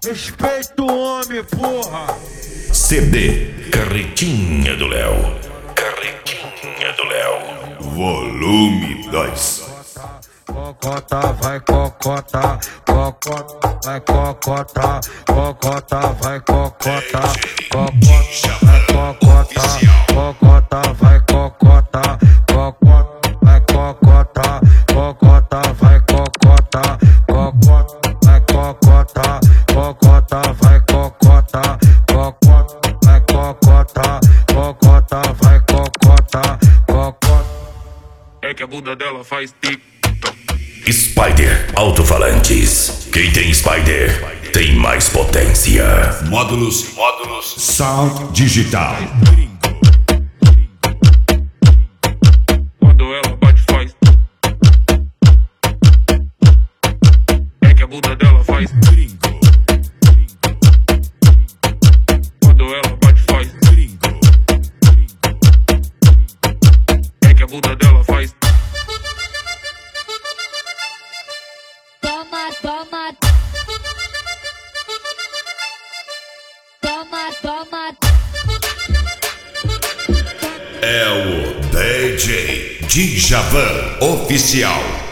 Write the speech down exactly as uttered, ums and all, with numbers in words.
Respeita o homem, porra! C D Carretinha do Léo. Carretinha do Léo. Volume dois. Cocota, vai cocota, cocota, vai cocota, cocota, vai cocota, cocota, vai cocota, cocota, vai cocota, cocota, vai cocota, cocota, vai cocota, cocota, vai cocota, cocota, vai cocota, cocota, vai cocota, cocota, vai cocota, cocota. É que a bunda dela faz tic. Spider Alto-Falantes. Quem tem Spider tem mais potência. Módulos, módulos, Sound Digital. Quando ela bate faz. É que a bunda dela faz. Quando ela bate faz. É que a bunda dela faz. Toma, toma. Toma, toma. É o D J Djavan Oficial.